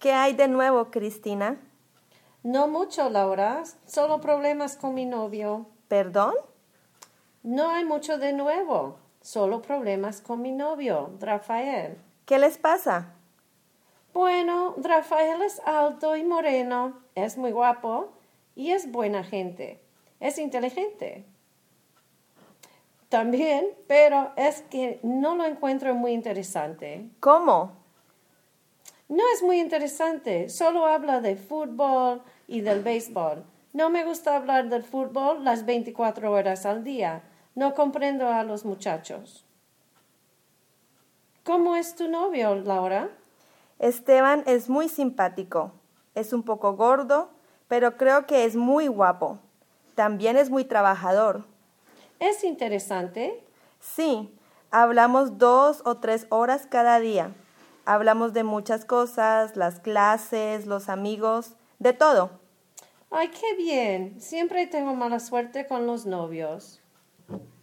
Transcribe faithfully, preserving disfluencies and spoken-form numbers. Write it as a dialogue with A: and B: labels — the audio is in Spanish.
A: ¿Qué hay de nuevo, Cristina?
B: No mucho, Laura. Solo problemas con mi novio.
A: ¿Perdón?
B: No hay mucho de nuevo. Solo problemas con mi novio, Rafael.
A: ¿Qué les pasa?
B: Bueno, Rafael es alto y moreno, es muy guapo y es buena gente. Es inteligente también, pero es que no lo encuentro muy interesante.
A: ¿Cómo?
B: No es muy interesante, solo habla de fútbol y del béisbol. No me gusta hablar del fútbol las veinticuatro horas al día. No comprendo a los muchachos. ¿Cómo es tu novio, Laura?
A: Esteban es muy simpático. Es un poco gordo, pero creo que es muy guapo. También es muy trabajador.
B: ¿Es interesante?
A: Sí, hablamos dos o tres horas cada día. Hablamos de muchas cosas, las clases, los amigos, de todo.
B: Ay, qué bien. Siempre tengo mala suerte con los novios.